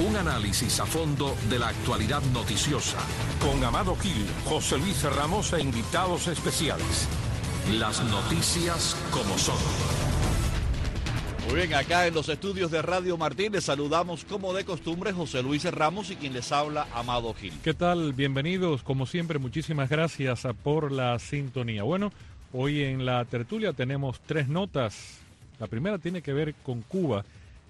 Un análisis a fondo de la actualidad noticiosa. Con Amado Gil, José Luis Ramos e invitados especiales. Las noticias como son. Muy bien, acá en los estudios de Radio Martín les saludamos como de costumbre José Luis Ramos y quien les habla Amado Gil. ¿Qué tal? Bienvenidos, como siempre, muchísimas gracias por la sintonía. Bueno, hoy en la tertulia tenemos 3 notas. La primera tiene que ver con Cuba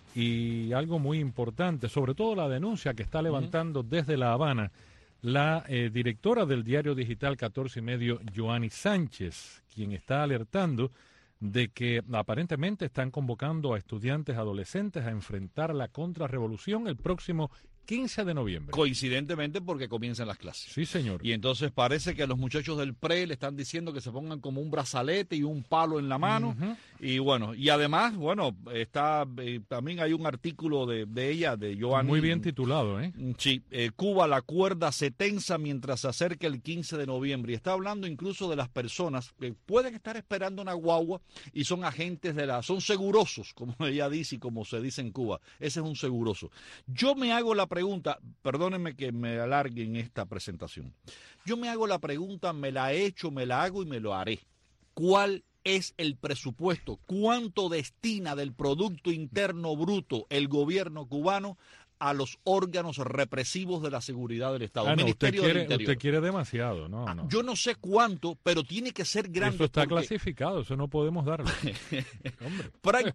y algo muy importante, sobre todo la denuncia que está levantando desde La Habana la directora del diario digital 14 y medio, Joanny Sánchez, quien está alertando de que aparentemente están convocando a estudiantes adolescentes a enfrentar la contrarrevolución el próximo 15 de noviembre. Coincidentemente porque comienzan las clases. Sí, señor. Y entonces parece que a los muchachos del PRE le están diciendo que se pongan como un brazalete y un palo en la mano. Y bueno, y además, bueno, está también hay un artículo de ella, de Joanny. Muy bien titulado, ¿eh? Sí, Cuba, la cuerda se tensa mientras se acerca el 15 de noviembre. Y está hablando incluso de las personas que pueden estar esperando una guagua y son agentes son segurosos, como ella dice y como se dice en Cuba. Ese es un seguroso. Yo me hago la pregunta, perdónenme que me alargue en esta presentación. Yo me hago la pregunta, me la he hecho, me la hago y me lo haré. ¿Cuál es el presupuesto? ¿Cuánto destina del Producto Interno Bruto el gobierno cubano a los órganos represivos de la seguridad del Estado? Ministerio del Interior. Usted quiere demasiado, no. Yo no sé cuánto, pero tiene que ser grande. Eso está clasificado, eso no podemos darlo. Hombre.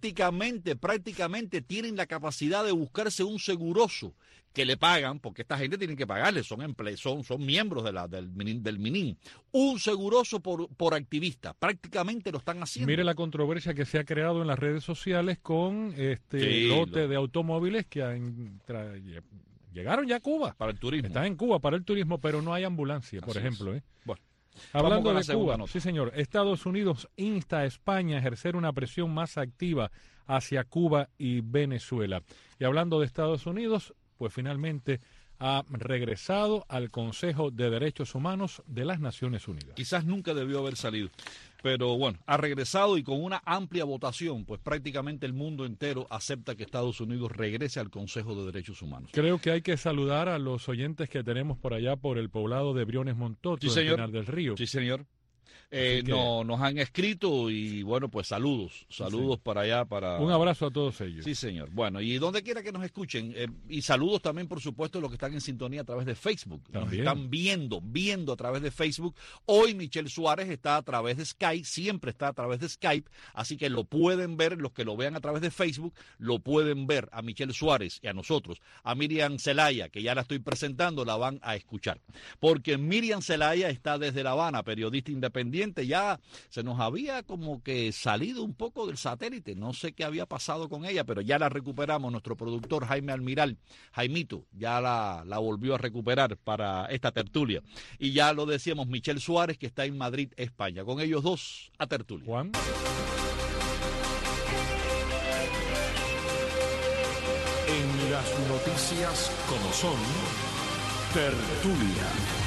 Prácticamente tienen la capacidad de buscarse un seguroso que le pagan, porque esta gente tiene que pagarle, son miembros del MININ. Un seguroso por activista, prácticamente lo están haciendo. Mire la controversia que se ha creado en las redes sociales con lote de automóviles que llegaron ya a Cuba. Para el turismo. Están en Cuba para el turismo, pero no hay ambulancia, por ejemplo. Bueno. Hablando de Cuba, sí señor, Estados Unidos insta a España a ejercer una presión más activa hacia Cuba y Venezuela. Y hablando de Estados Unidos, pues finalmente ha regresado al Consejo de Derechos Humanos de las Naciones Unidas. Quizás nunca debió haber salido, pero bueno, ha regresado y con una amplia votación, pues prácticamente el mundo entero acepta que Estados Unidos regrese al Consejo de Derechos Humanos. Creo que hay que saludar a los oyentes que tenemos por allá por el poblado de Briones Montoto, sí, en Pinar del Río. Sí, señor. Nos han escrito y bueno, pues saludos para allá. Un abrazo a todos ellos. Sí, señor. Bueno, y donde quiera que nos escuchen, y saludos también, por supuesto, a los que están en sintonía a través de Facebook. También. Nos están viendo a través de Facebook. Hoy Michelle Suárez está a través de Skype, siempre está a través de Skype, así que lo pueden ver, los que lo vean a través de Facebook, lo pueden ver a Michelle Suárez y a nosotros. A Miriam Zelaya, que ya la estoy presentando, la van a escuchar. Porque Miriam Zelaya está desde La Habana, periodista independiente. Ya se nos había como que salido un poco del satélite, no sé qué había pasado con ella, pero ya la recuperamos. Nuestro productor Jaime Almiral, Jaimito, ya la volvió a recuperar para esta tertulia. Y ya lo decíamos, Michelle Suárez, que está en Madrid, España. Con ellos dos a tertulia. Juan. En las noticias como son, tertulia.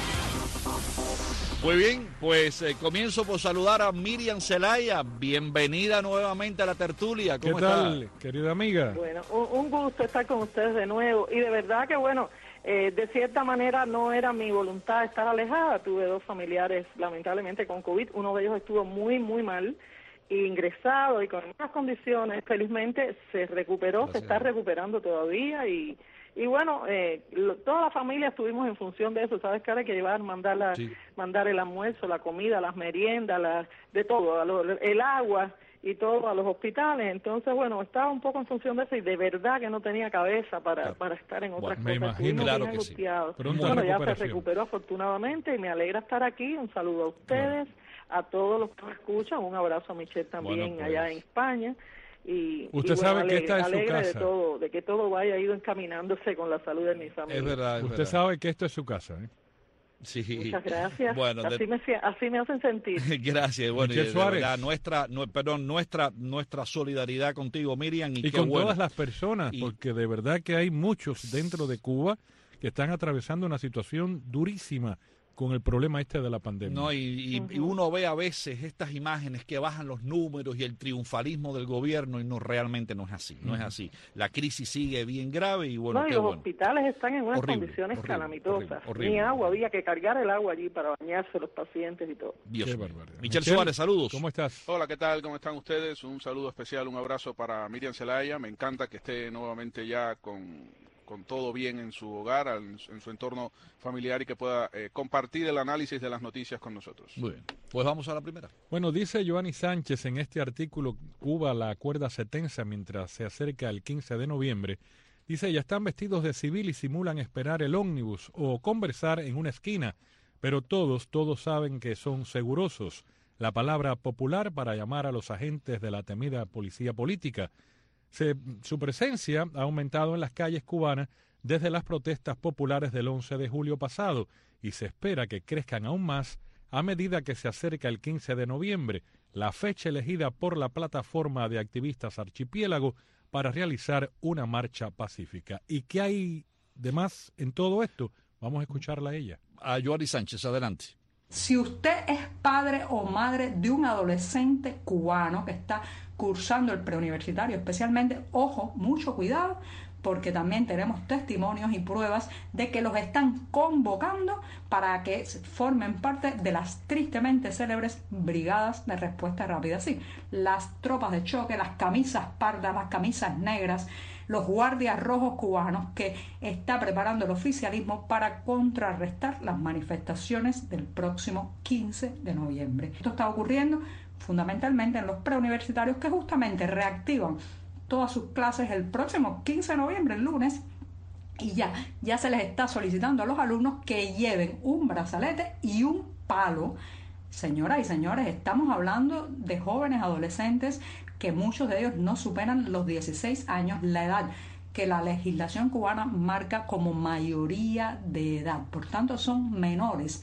Muy bien, pues comienzo por saludar a Miriam Zelaya. Bienvenida nuevamente a la tertulia. ¿Cómo ¿Qué tal, querida amiga? Bueno, un gusto estar con ustedes de nuevo. Y de verdad que, bueno, de cierta manera no era mi voluntad estar alejada. Tuve 2 familiares, lamentablemente, con COVID. Uno de ellos estuvo muy, muy mal, ingresado y con unas condiciones. Felizmente se recuperó, se está recuperando todavía y bueno, toda la familia estuvimos en función de eso. Sabes que ahora hay que llevar, mandar el almuerzo, la comida, las meriendas, de todo, el agua y todo a los hospitales. Entonces, bueno, estaba un poco en función de eso y de verdad que no tenía cabeza para estar en otras cosas. Me imagino, claro que sí. Bueno, ya se recuperó afortunadamente y me alegra estar aquí. Un saludo a ustedes, a todos los que me escuchan. Un abrazo a Michelle también, pues, allá en España. Y usted sabe que esta es su casa. De que todo vaya ido encaminándose con la salud de mi familia. Es verdad. Usted sabe que esto es su casa, ¿eh? Sí. Muchas gracias. Bueno, así me hacen sentir. Gracias. Bueno, Michelle Suárez. Nuestra solidaridad contigo, Miriam. Y con todas las personas, porque de verdad que hay muchos dentro de Cuba que están atravesando una situación durísima con el problema este de la pandemia. No, y uno ve a veces estas imágenes que bajan los números y el triunfalismo del gobierno y realmente no es así, no es así. La crisis sigue bien grave y bueno, y los hospitales están en unas condiciones calamitosas. Horrible. Ni agua, había que cargar el agua allí para bañarse los pacientes y todo. Dios. Michelle Suárez, saludos. ¿Cómo estás? Hola, ¿qué tal? ¿Cómo están ustedes? Un saludo especial, un abrazo para Miriam Zelaya. Me encanta que esté nuevamente ya con todo bien en su hogar, en su entorno familiar y que pueda compartir el análisis de las noticias con nosotros. Muy bien, pues vamos a la primera. Bueno, dice Joanny Sánchez en este artículo, Cuba, la cuerda se tensa mientras se acerca el 15 de noviembre. Dice, ya están vestidos de civil y simulan esperar el ómnibus o conversar en una esquina, pero todos saben que son segurosos. La palabra popular para llamar a los agentes de la temida policía política. Su presencia ha aumentado en las calles cubanas desde las protestas populares del 11 de julio pasado y se espera que crezcan aún más a medida que se acerca el 15 de noviembre, la fecha elegida por la plataforma de activistas Archipiélago para realizar una marcha pacífica. ¿Y qué hay de más en todo esto? Vamos a escucharla a ella. A Joanny Sánchez, adelante. Si usted es padre o madre de un adolescente cubano que está cursando el preuniversitario, especialmente, ojo, mucho cuidado, porque también tenemos testimonios y pruebas de que los están convocando para que formen parte de las tristemente célebres brigadas de respuesta rápida. Sí, las tropas de choque, las camisas pardas, las camisas negras, los guardias rojos cubanos que está preparando el oficialismo para contrarrestar las manifestaciones del próximo 15 de noviembre. Esto está ocurriendo fundamentalmente en los preuniversitarios que justamente reactivan todas sus clases el próximo 15 de noviembre, el lunes, y ya se les está solicitando a los alumnos que lleven un brazalete y un palo. Señoras y señores, estamos hablando de jóvenes adolescentes que muchos de ellos no superan los 16 años, la edad que la legislación cubana marca como mayoría de edad. Por tanto, son menores.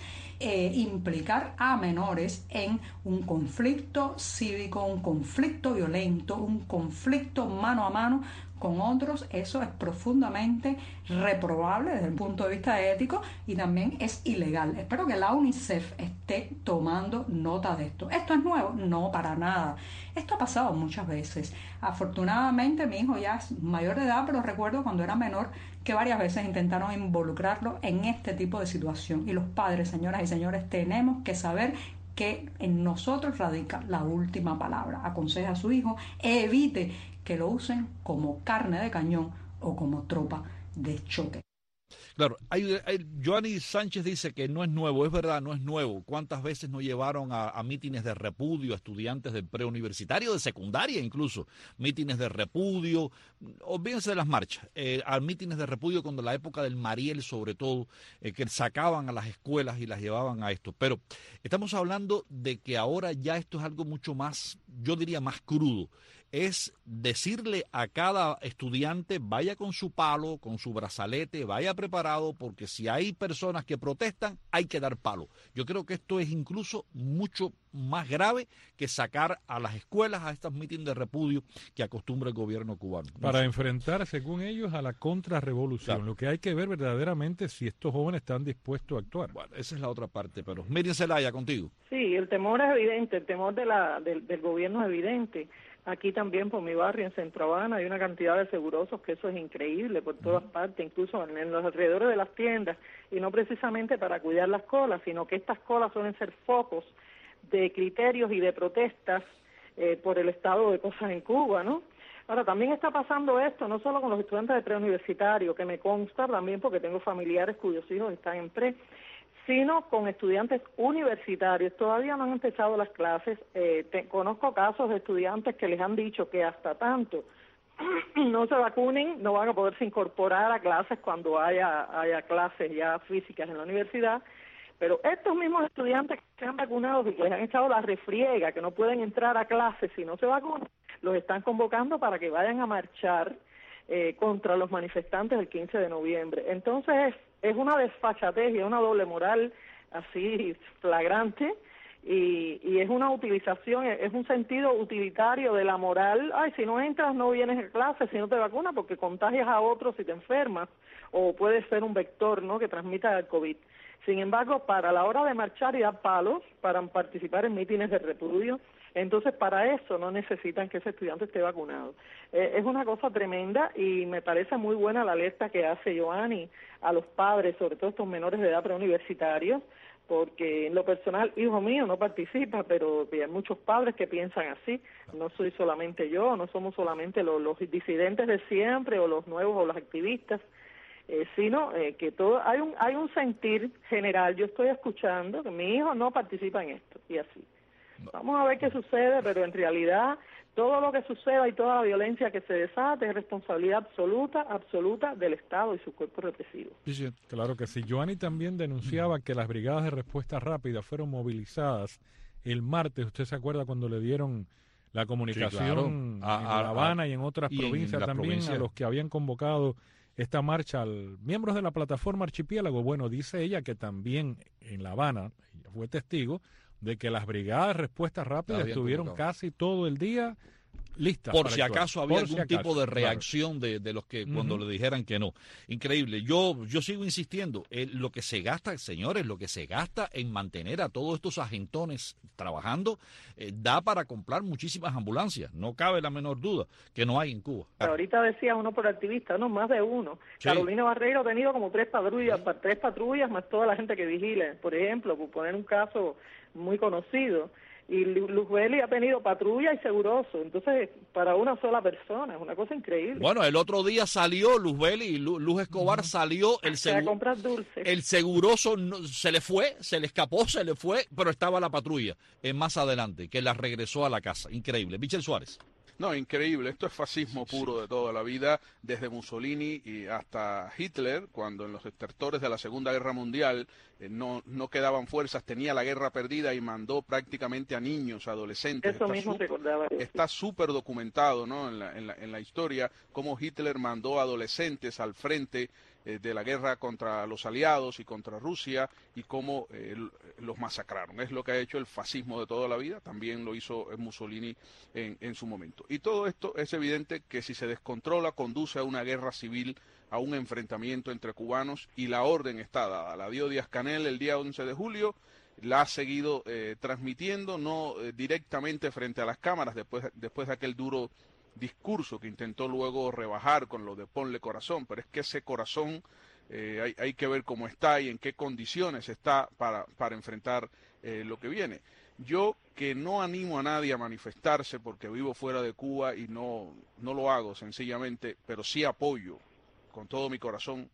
Implicar a menores en un conflicto cívico, un conflicto violento, un conflicto mano a mano con otros, eso es profundamente reprobable desde el punto de vista ético y también es ilegal. Espero que la UNICEF esté tomando nota de esto. ¿Esto es nuevo? No, para nada. Esto ha pasado muchas veces. Afortunadamente mi hijo ya es mayor de edad, pero recuerdo cuando era menor que varias veces intentaron involucrarlo en este tipo de situación. Y los padres, señoras y señores, tenemos que saber que en nosotros radica la última palabra. Aconseja a su hijo, evite que lo usen como carne de cañón o como tropa de choque. Claro, Joanny Sánchez dice que no es nuevo, es verdad, no es nuevo. ¿Cuántas veces nos llevaron a mítines de repudio a estudiantes del preuniversitario, de secundaria incluso? Mítines de repudio, olvídense de las marchas, a mítines de repudio cuando la época del Mariel sobre todo, que sacaban a las escuelas y las llevaban a esto. Pero estamos hablando de que ahora ya esto es algo mucho más, yo diría más crudo. Es decirle a cada estudiante, vaya con su palo, con su brazalete, vaya preparado, porque si hay personas que protestan, hay que dar palo. Yo creo que esto es incluso mucho más grave que sacar a las escuelas a estos mítines de repudio que acostumbra el gobierno cubano. Para enfrentar, según ellos, a la contrarrevolución. Claro. Lo que hay que ver verdaderamente si estos jóvenes están dispuestos a actuar. Bueno, esa es la otra parte, pero Miriam Zelaya, contigo. Sí, el temor es evidente, el temor del gobierno es evidente. Aquí también por mi barrio, en Centro Habana, hay una cantidad de segurosos que eso es increíble por todas partes, incluso en los alrededores de las tiendas, y no precisamente para cuidar las colas, sino que estas colas suelen ser focos de criterios y de protestas por el estado de cosas en Cuba, ¿no? Ahora, también está pasando esto, no solo con los estudiantes de preuniversitario, que me consta también porque tengo familiares cuyos hijos están en pre, sino con estudiantes universitarios. Todavía no han empezado las clases. Conozco casos de estudiantes que les han dicho que hasta tanto no se vacunen, no van a poderse incorporar a clases cuando haya clases ya físicas en la universidad. Pero estos mismos estudiantes que se han vacunado y que les han echado la refriega, que no pueden entrar a clases si no se vacunan, los están convocando para que vayan a marchar contra los manifestantes el 15 de noviembre. Entonces es una desfachatez y una doble moral así flagrante, y es una utilización, es un sentido utilitario de la moral. Ay, si no entras, no vienes a clase, si no te vacunas, porque contagias a otros si te enfermas, o puedes ser un vector, ¿no?, que transmita el COVID. Sin embargo, para la hora de marchar y dar palos, para participar en mítines de repudio, entonces para eso no necesitan que ese estudiante esté vacunado. Es una cosa tremenda y me parece muy buena la alerta que hace Joanny a los padres, sobre todo estos menores de edad preuniversitarios, porque en lo personal, hijo mío no participa, pero hay muchos padres que piensan así. No soy solamente yo, no somos solamente los disidentes de siempre o los nuevos o los activistas, sino que todo hay un sentir general. Yo estoy escuchando que mi hijo no participa en esto y así. Vamos a ver qué sucede, pero en realidad todo lo que suceda y toda la violencia que se desate es responsabilidad absoluta del Estado y su cuerpo represivo. Sí, claro que sí. Joanny también denunciaba que las brigadas de respuesta rápida fueron movilizadas el martes. ¿Usted se acuerda cuando le dieron la comunicación, sí, claro, en La Habana y en otras provincias también, a los que habían convocado esta marcha, miembros de la plataforma Archipiélago? Bueno, dice ella que también en La Habana, ella fue testigo de que las brigadas de respuesta rápida estuvieron casi todo el día listas. Por si acaso había algún tipo de reacción de los que cuando le dijeran que no. Increíble. Yo sigo insistiendo, lo que se gasta, señores, lo que se gasta en mantener a todos estos agentones trabajando, da para comprar muchísimas ambulancias. No cabe la menor duda que no hay en Cuba. Ahorita decía uno por activista, no, más de uno. Sí. Carolina Barreiro ha tenido como 3 patrullas, más toda la gente que vigila. Por ejemplo, por poner un caso muy conocido, y Luzbeli ha tenido patrulla y seguroso, entonces para una sola persona, es una cosa increíble. Bueno, el otro día salió Luzbeli y Luz Escobar salió, a comprar dulces. El seguroso se le escapó, pero estaba la patrulla más adelante, que la regresó a la casa. Increíble. Michel Suárez. No, increíble. Esto es fascismo puro de toda la vida, desde Mussolini y hasta Hitler, cuando en los estertores de la Segunda Guerra Mundial no quedaban fuerzas, tenía la guerra perdida y mandó prácticamente a niños, adolescentes. Eso mismo recordaba. Está súper documentado, ¿no?, en la historia, cómo Hitler mandó adolescentes al frente de la guerra contra los aliados y contra Rusia, y cómo los masacraron. Es lo que ha hecho el fascismo de toda la vida, también lo hizo Mussolini en su momento. Y todo esto es evidente que si se descontrola conduce a una guerra civil, a un enfrentamiento entre cubanos, y la orden está dada. La dio Díaz-Canel el día 11 de julio, la ha seguido transmitiendo, no directamente frente a las cámaras, después de aquel duro discurso que intentó luego rebajar con lo de ponle corazón, pero es que ese corazón hay que ver cómo está y en qué condiciones está para enfrentar lo que viene. Yo, que no animo a nadie a manifestarse porque vivo fuera de Cuba y no lo hago sencillamente, pero sí apoyo con todo mi corazón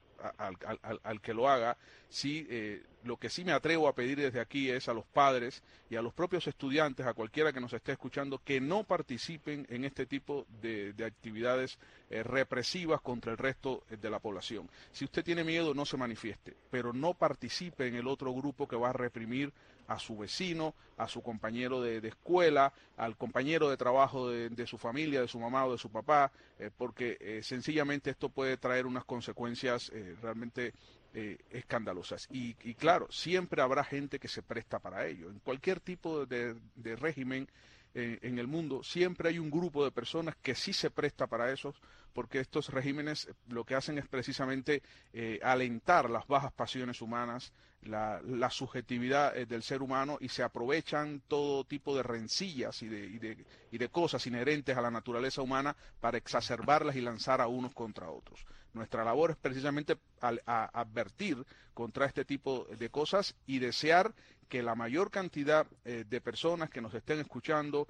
al que lo haga. Sí, lo que sí me atrevo a pedir desde aquí es a los padres y a los propios estudiantes, a cualquiera que nos esté escuchando, que no participen en este tipo de actividades represivas contra el resto de la población. Si usted tiene miedo, no se manifieste, pero no participe en el otro grupo que va a reprimir a su vecino, a su compañero de escuela, al compañero de trabajo de su familia, de su mamá o de su papá, porque sencillamente esto puede traer unas consecuencias realmente escandalosas. Y claro, siempre habrá gente que se presta para ello. En cualquier tipo de régimen en el mundo, siempre hay un grupo de personas que sí se presta para eso, porque estos regímenes lo que hacen es precisamente alentar las bajas pasiones humanas, la subjetividad del ser humano, y se aprovechan todo tipo de rencillas y de cosas inherentes a la naturaleza humana para exacerbarlas y lanzar a unos contra otros. Nuestra labor es precisamente advertir contra este tipo de cosas y desear que la mayor cantidad de personas que nos estén escuchando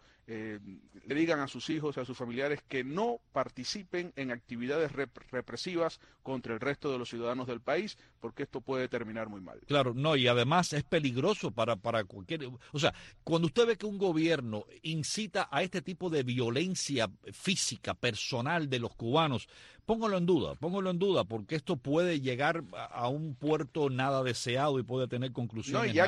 le digan a sus hijos y a sus familiares que no participen en actividades represivas contra el resto de los ciudadanos del país, porque esto puede terminar muy mal. Claro, no, y además es peligroso para cualquier... O sea, cuando usted ve que un gobierno incita a este tipo de violencia física, personal de los cubanos, póngalo en duda, porque esto puede llegar a un puerto nada deseado y puede tener conclusiones. No, y ya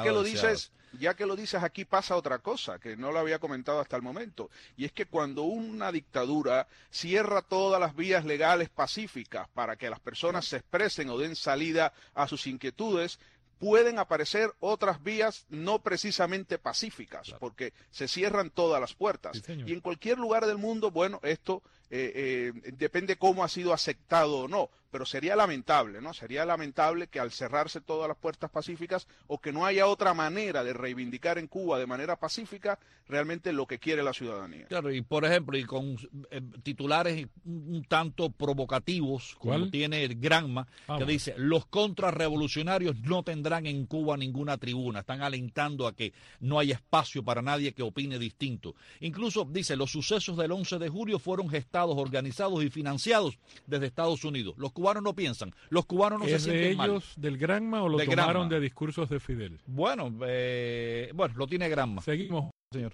que lo dices, aquí pasa otra cosa que no lo había comentado hasta el momento, y es que cuando una dictadura cierra todas las vías legales pacíficas para que las personas se expresen o den salida a sus inquietudes, pueden aparecer otras vías no precisamente pacíficas, porque se cierran todas las puertas. Sí, y en cualquier lugar del mundo, bueno, esto depende cómo ha sido aceptado o no, pero sería lamentable, ¿no? Sería lamentable que al cerrarse todas las puertas pacíficas o que no haya otra manera de reivindicar en Cuba de manera pacífica realmente lo que quiere la ciudadanía. Claro, y por ejemplo, y con titulares un tanto provocativos, como ¿Cuál? tiene el Granma, que dice, los contrarrevolucionarios no tendrán en Cuba ninguna tribuna, están alentando a que no haya espacio para nadie que opine distinto. Incluso dice, los sucesos del 11 de julio fueron gestados, organizados y financiados desde Estados Unidos. Los cubanos no piensan, los cubanos no se ¿Es de sienten mal. ellos del Granma o lo De tomaron Granma. de discursos de Fidel? Bueno, lo tiene Granma. Seguimos, señor.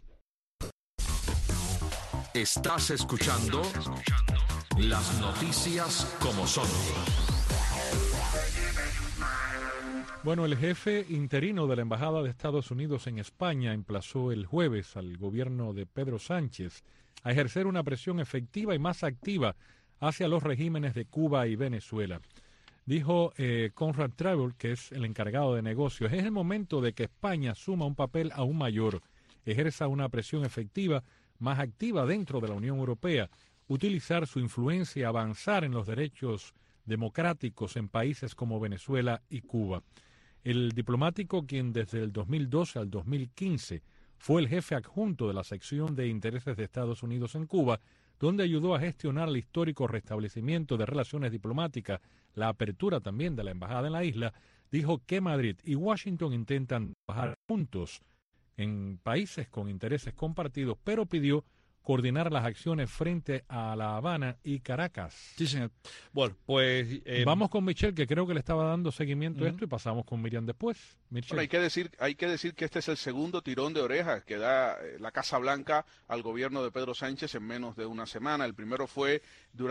Estás escuchando las noticias como son. Bueno, el jefe interino de la Embajada de Estados Unidos en España emplazó el jueves al gobierno de Pedro Sánchez a ejercer una presión efectiva y más activa hacia los regímenes de Cuba y Venezuela. Dijo Conrad Travel, que es el encargado de negocios, es el momento de que España asuma un papel aún mayor, ejerza una presión efectiva más activa dentro de la Unión Europea, utilizar su influencia y avanzar en los derechos democráticos en países como Venezuela y Cuba. El diplomático, quien desde el 2012 al 2015 fue el jefe adjunto de la sección de intereses de Estados Unidos en Cuba, donde ayudó a gestionar el histórico restablecimiento de relaciones diplomáticas, la apertura también de la embajada en la isla, dijo que Madrid y Washington intentan trabajar juntos en países con intereses compartidos, pero pidió coordinar las acciones frente a La Habana y Caracas. Sí, señor. Bueno, pues... vamos con Michelle, que creo que le estaba dando seguimiento a esto, y pasamos con Miriam después. Michelle. Bueno, hay que decir que este es el segundo tirón de orejas que da la Casa Blanca al gobierno de Pedro Sánchez en menos de una semana. El primero fue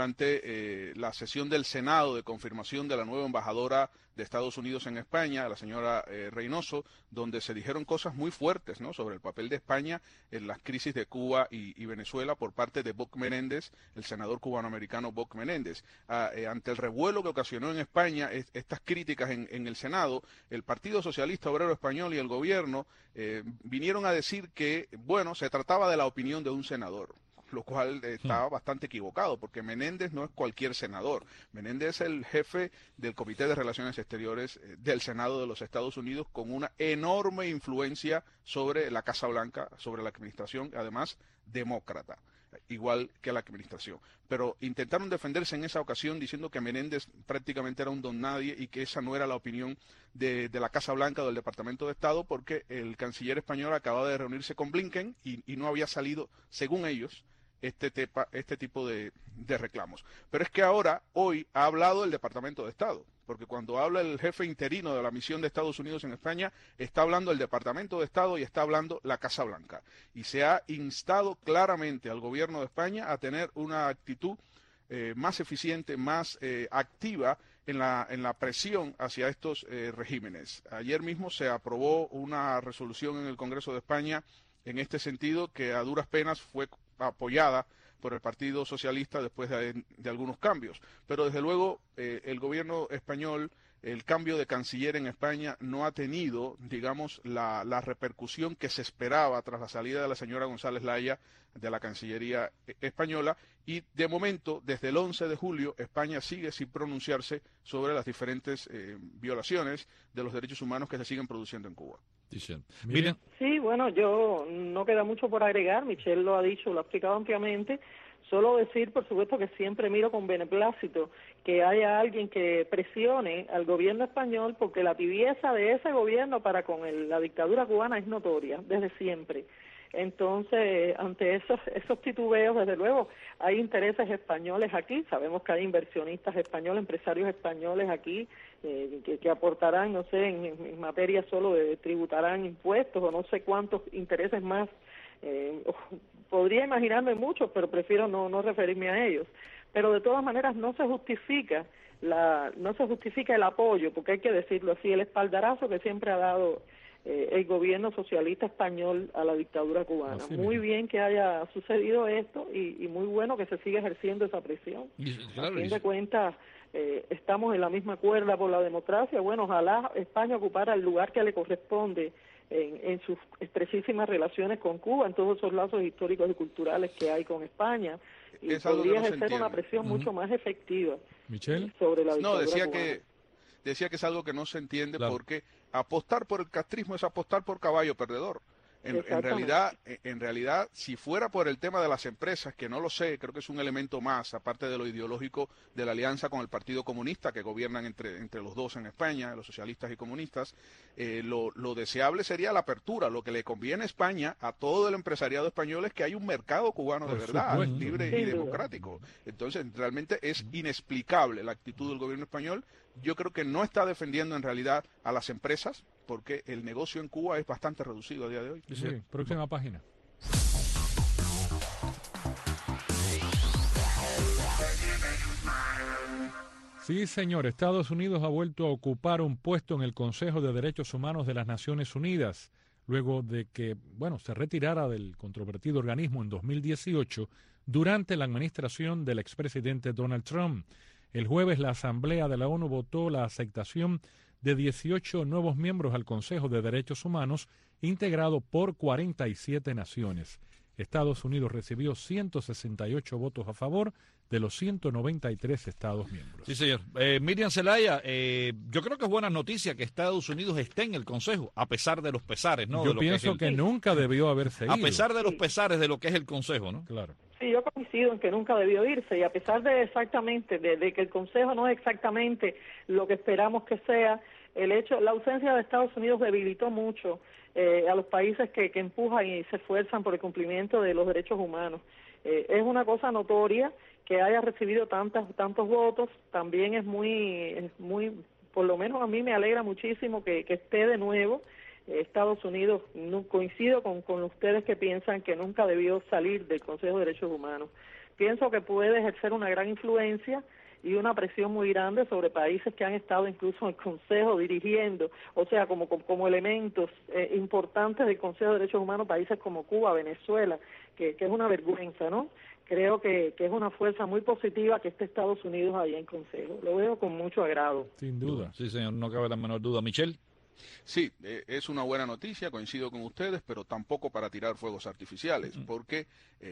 durante la sesión del Senado de confirmación de la nueva embajadora de Estados Unidos en España, la señora Reynoso, donde se dijeron cosas muy fuertes, ¿no?, sobre el papel de España en las crisis de Cuba y Venezuela por parte de Boc Menéndez, el senador cubanoamericano Boc Menéndez. Ante el revuelo que ocasionó en España estas críticas en el Senado, el Partido Socialista Obrero Español y el gobierno vinieron a decir que, bueno, se trataba de la opinión de un senador, lo cual estaba bastante equivocado, porque Menéndez no es cualquier senador. Menéndez es el jefe del Comité de Relaciones Exteriores del Senado de los Estados Unidos, con una enorme influencia sobre la Casa Blanca, sobre la administración, además demócrata, igual que la administración. Pero intentaron defenderse en esa ocasión diciendo que Menéndez prácticamente era un don nadie y que esa no era la opinión de la Casa Blanca o del Departamento de Estado, porque el canciller español acababa de reunirse con Blinken y no había salido, según ellos, este tipo de reclamos. Pero es que hoy ha hablado el Departamento de Estado, porque cuando habla el jefe interino de la misión de Estados Unidos en España, está hablando el Departamento de Estado y está hablando la Casa Blanca. Y se ha instado claramente al gobierno de España a tener una actitud más eficiente, más activa en la presión hacia estos regímenes. Ayer mismo se aprobó una resolución en el Congreso de España en este sentido, que a duras penas fue apoyada por el Partido Socialista después de algunos cambios. Pero desde luego el gobierno español, el cambio de canciller en España no ha tenido, digamos, la repercusión que se esperaba tras la salida de la señora González Laya de la Cancillería española, y de momento, desde el 11 de julio, España sigue sin pronunciarse sobre las diferentes violaciones de los derechos humanos que se siguen produciendo en Cuba. Miren. Sí, bueno, yo no queda mucho por agregar, Michelle lo ha dicho, lo ha explicado ampliamente. Solo decir, por supuesto, que siempre miro con beneplácito que haya alguien que presione al gobierno español, porque la tibieza de ese gobierno para con la dictadura cubana es notoria, desde siempre. Entonces, ante esos titubeos, desde luego, hay intereses españoles aquí, sabemos que hay inversionistas españoles, empresarios españoles aquí, que aportarán, no sé, en materia solo de tributarán impuestos o no sé cuántos intereses más. Podría imaginarme muchos, pero prefiero no referirme a ellos. Pero de todas maneras no se justifica el apoyo, porque hay que decirlo así, el espaldarazo que siempre ha dado el gobierno socialista español a la dictadura cubana. Muy bien que haya sucedido esto y muy bueno que se siga ejerciendo esa presión. A fin de cuentas, estamos en la misma cuerda por la democracia. Bueno, ojalá España ocupara el lugar que le corresponde en sus estrechísimas relaciones con Cuba, en todos esos lazos históricos y culturales que hay con España, y podría ejercer una presión mucho más efectiva sobre la dictadura cubana. Decía que es algo que no se entiende, porque apostar por el castrismo es apostar por caballo perdedor. En realidad, si fuera por el tema de las empresas, que no lo sé, creo que es un elemento más, aparte de lo ideológico de la alianza con el Partido Comunista, que gobiernan entre los dos en España, los socialistas y comunistas, lo deseable sería la apertura. Lo que le conviene a España, a todo el empresariado español, es que hay un mercado cubano de verdad, libre y democrático. Entonces, realmente es inexplicable la actitud del gobierno español. Yo creo que no está defendiendo en realidad a las empresas, porque el negocio en Cuba es bastante reducido a día de hoy. Sí, próxima página. Sí, señor, Estados Unidos ha vuelto a ocupar un puesto en el Consejo de Derechos Humanos de las Naciones Unidas, luego de que, se retirara del controvertido organismo en 2018 durante la administración del expresidente Donald Trump. El jueves la Asamblea de la ONU votó la aceptación de 18 nuevos miembros al Consejo de Derechos Humanos, integrado por 47 naciones. Estados Unidos recibió 168 votos a favor de los 193 Estados miembros. Sí, señor. Miriam Zelaya, yo creo que es buena noticia que Estados Unidos esté en el Consejo, a pesar de los pesares, ¿no? Yo pienso que nunca debió haberse ido. A pesar de los pesares de lo que es el Consejo, ¿no? Claro. Sí, yo coincido en que nunca debió irse, y a pesar de que el Consejo no es exactamente lo que esperamos que sea, la ausencia de Estados Unidos debilitó mucho a los países que empujan y se esfuerzan por el cumplimiento de los derechos humanos. Es una cosa notoria que haya recibido tantos votos. También es muy, por lo menos a mí me alegra muchísimo que esté de nuevo Estados Unidos. No coincido con ustedes que piensan que nunca debió salir del Consejo de Derechos Humanos. Pienso que puede ejercer una gran influencia y una presión muy grande sobre países que han estado incluso en el Consejo dirigiendo, o sea, como elementos importantes del Consejo de Derechos Humanos, países como Cuba, Venezuela, que es una vergüenza, ¿no? Creo que es una fuerza muy positiva que esté Estados Unidos ahí en Consejo. Lo veo con mucho agrado. Sin duda. Sí, señor, no cabe la menor duda. Michelle. Sí, es una buena noticia, coincido con ustedes, pero tampoco para tirar fuegos artificiales, porque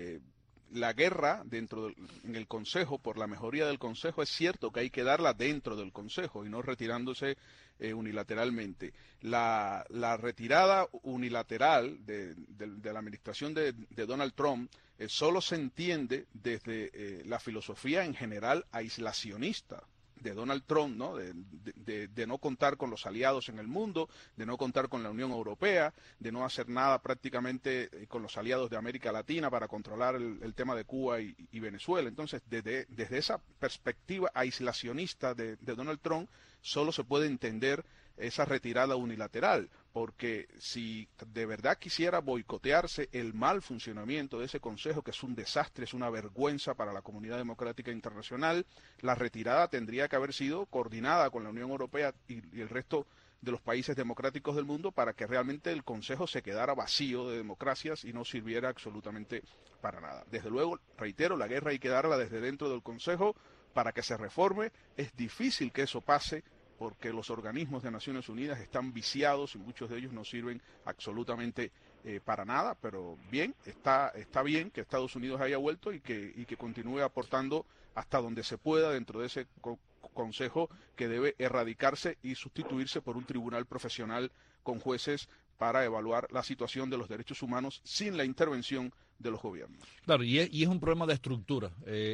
la guerra en el Consejo, por la mejoría del Consejo, es cierto que hay que darla dentro del Consejo y no retirándose unilateralmente. La retirada unilateral de la administración de Donald Trump solo se entiende desde la filosofía en general aislacionista de Donald Trump, ¿no? De no contar con los aliados en el mundo, de no contar con la Unión Europea, de no hacer nada prácticamente con los aliados de América Latina para controlar el tema de Cuba y Venezuela. Entonces, desde esa perspectiva aislacionista de Donald Trump, solo se puede entender esa retirada unilateral, porque si de verdad quisiera boicotearse el mal funcionamiento de ese Consejo, que es un desastre, es una vergüenza para la comunidad democrática internacional, la retirada tendría que haber sido coordinada con la Unión Europea y el resto de los países democráticos del mundo para que realmente el Consejo se quedara vacío de democracias y no sirviera absolutamente para nada. Desde luego, reitero, la guerra hay que darla desde dentro del Consejo para que se reforme. Es difícil que eso pase, porque los organismos de Naciones Unidas están viciados y muchos de ellos no sirven absolutamente para nada, pero bien, está bien que Estados Unidos haya vuelto y que continúe aportando hasta donde se pueda dentro de ese Consejo, que debe erradicarse y sustituirse por un tribunal profesional con jueces para evaluar la situación de los derechos humanos sin la intervención de los gobiernos. Claro, y es un problema de estructura,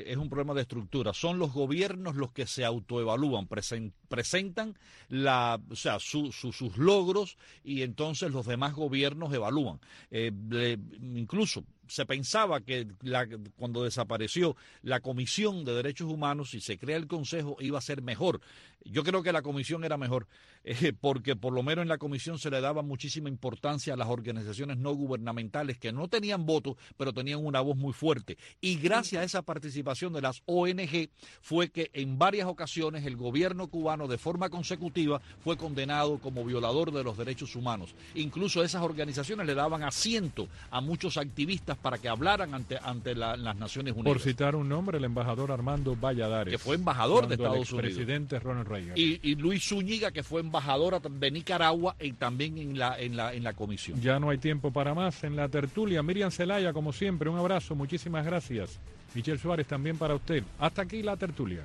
Son los gobiernos los que se autoevalúan, presentan sus logros, y entonces los demás gobiernos evalúan. Incluso se pensaba que cuando desapareció la Comisión de Derechos Humanos y se crea el Consejo iba a ser mejor. Yo creo que la comisión era mejor, porque por lo menos en la comisión se le daba muchísima importancia a las organizaciones no gubernamentales que no tenían voto, pero tenían una voz muy fuerte. Y gracias a esa participación de las ONG fue que en varias ocasiones el gobierno cubano de forma consecutiva fue condenado como violador de los derechos humanos. Incluso esas organizaciones le daban asiento a muchos activistas periodistas para que hablaran ante las Naciones Unidas. Por citar un nombre, el embajador Armando Valladares, que fue embajador de Estados Unidos. Presidente Ronald Reagan. Y Luis Zúñiga, que fue embajadora de Nicaragua y también en la comisión. Ya no hay tiempo para más en la tertulia. Miriam Zelaya, como siempre, un abrazo, muchísimas gracias. Michelle Suárez, también para usted. Hasta aquí la tertulia.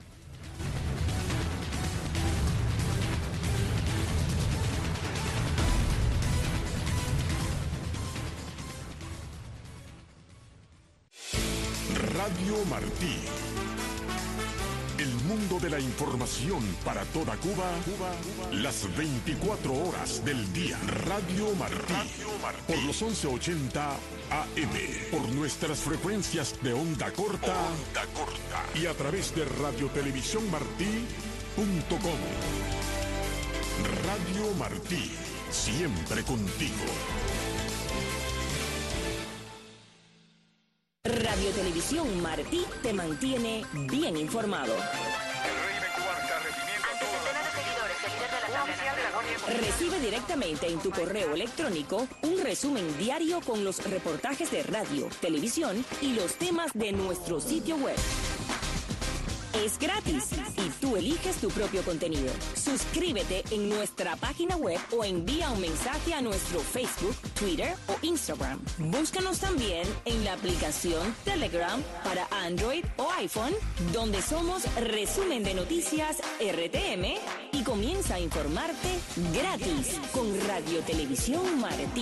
Radio Martí. El mundo de la información para toda Cuba, las 24 horas del día. Radio Martí. Por los 1180 AM. Por nuestras frecuencias de onda corta. Y a través de radiotelevisiónmartí.com. Radio Martí. Siempre contigo. Radio Televisión Martí te mantiene bien informado. Recibe directamente en tu correo electrónico un resumen diario con los reportajes de radio, televisión y los temas de nuestro sitio web. Es gratis y tú eliges tu propio contenido. Suscríbete en nuestra página web o envía un mensaje a nuestro Facebook, Twitter o Instagram. Búscanos también en la aplicación Telegram para Android o iPhone, donde somos Resumen de Noticias RTM, y comienza a informarte gratis con Radio Televisión Martí.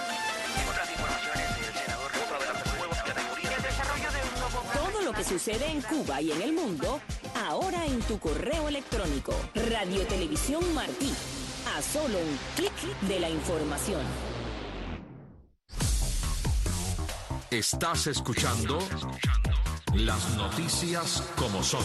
Todo lo que sucede en Cuba y en el mundo, ahora en tu correo electrónico. Radio Televisión Martí. A solo un clic de la información. Estás escuchando las noticias como son.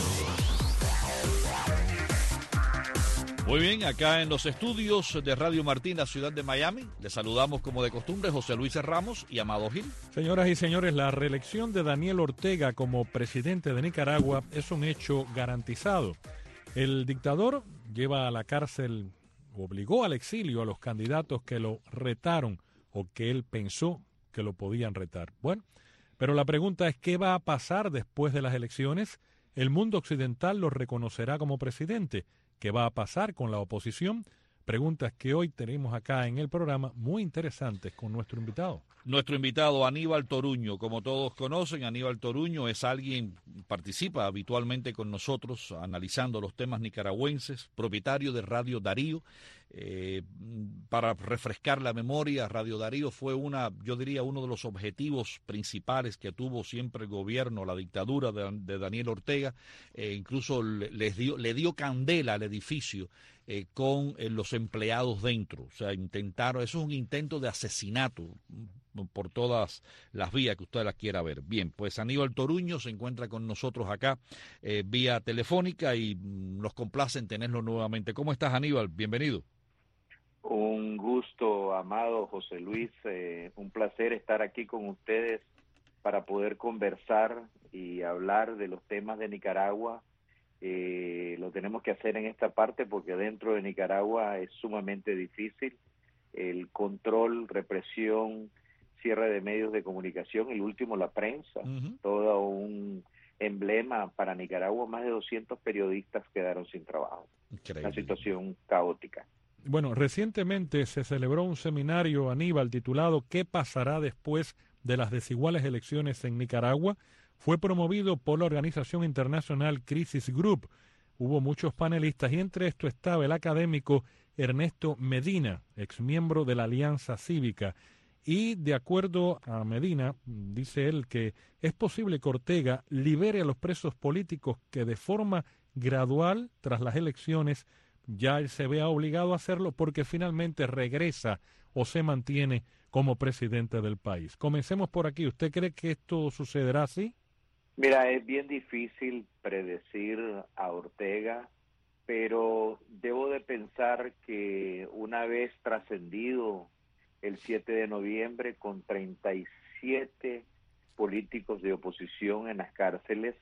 Muy bien, acá en los estudios de Radio Martí, la ciudad de Miami, les saludamos como de costumbre José Luis Ramos y Amado Gil. Señoras y señores, la reelección de Daniel Ortega como presidente de Nicaragua es un hecho garantizado. El dictador lleva a la cárcel, obligó al exilio a los candidatos que lo retaron o que él pensó que lo podían retar. Bueno, pero la pregunta es, ¿qué va a pasar después de las elecciones? ¿El mundo occidental lo reconocerá como presidente? ¿Qué va a pasar con la oposición? Preguntas que hoy tenemos acá en el programa, muy interesantes con nuestro invitado. Nuestro invitado, Aníbal Toruño. Como todos conocen, Aníbal Toruño es alguien, participa habitualmente con nosotros analizando los temas nicaragüenses, propietario de Radio Darío. Para refrescar la memoria, Radio Darío fue yo diría, uno de los objetivos principales que tuvo siempre el gobierno, la dictadura de Daniel Ortega. Incluso le dio candela al edificio con los empleados dentro. O sea, eso es un intento de asesinato por todas las vías que usted las quiera ver. Bien, pues Aníbal Toruño se encuentra con nosotros acá vía telefónica y nos complace en tenerlo nuevamente. ¿Cómo estás, Aníbal? Bienvenido. Un gusto, amado José Luis, un placer estar aquí con ustedes para poder conversar y hablar de los temas de Nicaragua. Lo tenemos que hacer en esta parte porque dentro de Nicaragua es sumamente difícil el control, represión, cierre de medios de comunicación, el último la prensa, todo un emblema para Nicaragua. Más de 200 periodistas quedaron sin trabajo. Increíble. Una situación caótica. Bueno, recientemente se celebró un seminario, Aníbal, titulado ¿Qué pasará después de las desiguales elecciones en Nicaragua? Fue promovido por la organización internacional Crisis Group. Hubo muchos panelistas y entre esto estaba el académico Ernesto Medina, exmiembro de la Alianza Cívica. Y de acuerdo a Medina, dice él que es posible que Ortega libere a los presos políticos que de forma gradual, tras las elecciones, ya él se vea obligado a hacerlo porque finalmente regresa o se mantiene como presidente del país. Comencemos por aquí. ¿Usted cree que esto sucederá así? Mira, es bien difícil predecir a Ortega, pero debo de pensar que una vez trascendido el 7 de noviembre con 37 políticos de oposición en las cárceles,